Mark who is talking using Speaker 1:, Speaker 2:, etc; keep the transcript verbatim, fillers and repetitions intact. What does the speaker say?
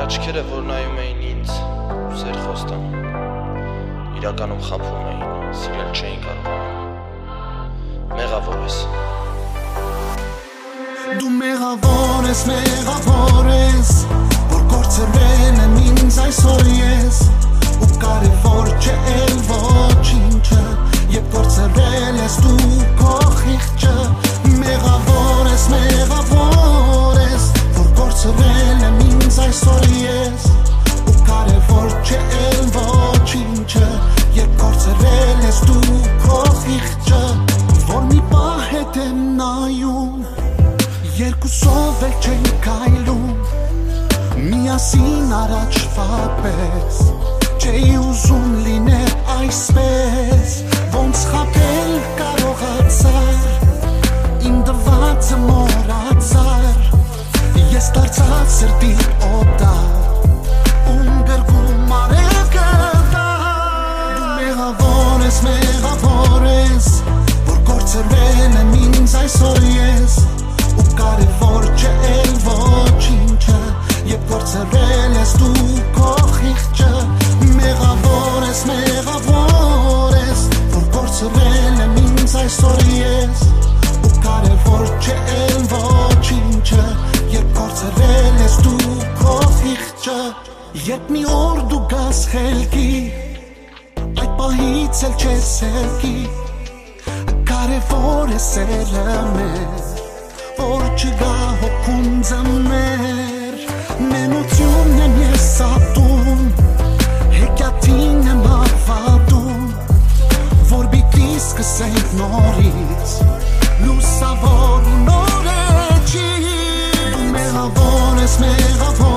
Speaker 1: աչքերը, որ նայում էին ինձ, սեր խոստան, իրականում խաբում էին, սիրել չէին կարողանում, մեղավոր ես։
Speaker 2: Դու մեղավոր ես, մեղավոր ես, որ կործրել եմ ինձ այսօր ես, ու կարևոր չէ էլ ոչինչը, երբ կործրել ես դու քո խիղճը, մեղավոր ես, մեղավոր ես, որ կործրել եմ ինձ այսօր ես, ու կարևոր չէ էլ ոչինչը, երբ կործրել ես դու քո խիղճը, որ մի պահ հետ եմ նայում, երկուսով էլ չենք քայլում, միասին առաջվա պես, չէի ուզում լինել այսպես, ոնց խաբել կարողացար, իմ դվածը մոռացար, ես դարձա սրտի օտար, ում գրկում արևը դար, դու մեղավոր ես, մեղավոր ես, որ կործրել եմ ինձ այսօր ես, ու կարևոր չէ էլ ոչինչը, երբ կործրել ես դու քո խիղճը, մեղավոր ես, մեղավոր ես, որ կործրել եմ ինձ այսօր ես, ու կարևոր չէ էլ ոչինչը, երբ կործրել ես դու քո խիղճը, երբ մի օր դու գաս խելքի, այդ պահից էլ չես ելքի, կարևոր է սերը մեր, որ չգա հոգում ձմեր, մենությունն եմ ես ատում, հեքիաթին եմ հավատում, որ պիտի սկսենք նորից, լուսավոր ու նոր էջի, դու մեղավոր ես, մեղավոր